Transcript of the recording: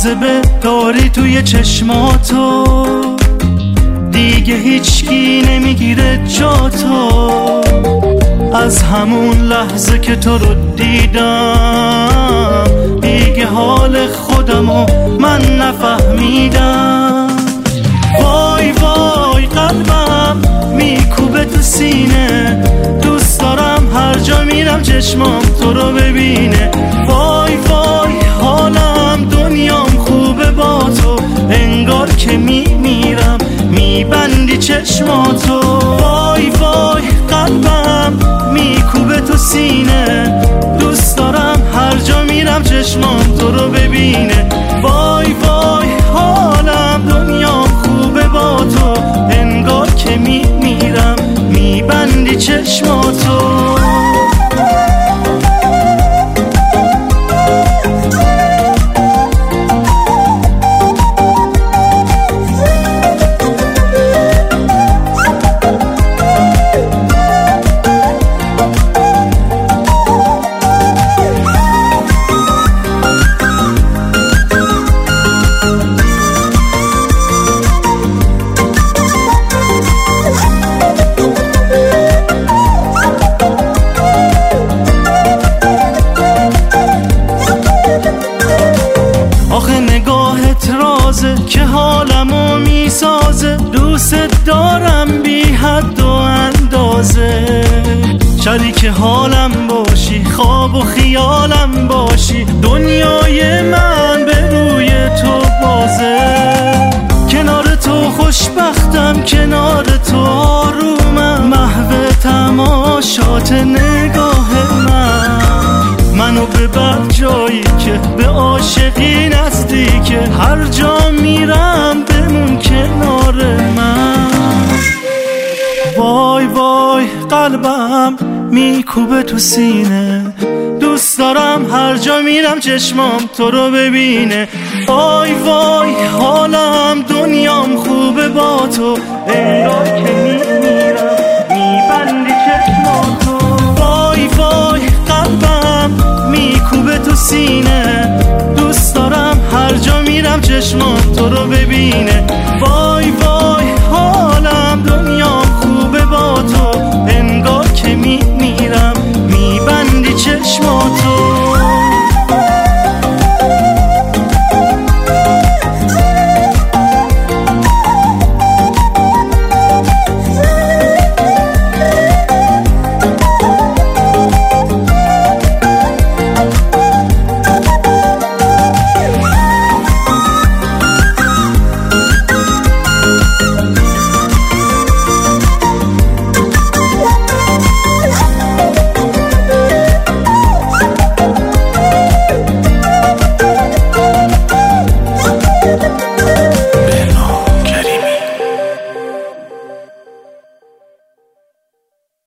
جاذبه داری توی چشماتو، دیگه هیچکی نمیگیره جاتو. از همون لحظه که تو رو دیدم دیگه حال خودمو من نفهمیدم. وای وای قلبم میکوبه تو سینه، دوست دارم هر جا میرم چشمام تو رو ببینه. وای وای حالم دنیام خوبه با تو، انگار که میمیرم میبندی چشماتو. وای وای قلبم میکوبه تو سینه، دوست دارم هر جا میرم چشمام تو رو ببینه. وای وای حالم دنیام خوبه با تو، انگار که میمیرم میبندی چشماتو. آخه نگاهت رازه که حالمو میسازه، دوست دارم بی حد و اندازه. شریک حالم باشی، خواب و خیالم باشی، دنیای من به روی تو بازه. کنار تو خوشبختم، کنار تو آرومم، محو تماشات نگاه منو ببر جایی که به عاشقی نزدیکه، هر جا میرم بمون کنار من. وای وای قلبم میکوبه تو سینه، دوست دارم هر جا میرم چشمام تو رو ببینه. وای وای حالم دنیام خوبه با تو، انگار که میمیرم میبندی چشماتو. وای وای قلبم میکوبه تو سینه، دوست دارم هر جا میرم چشمام تو رو ببینه.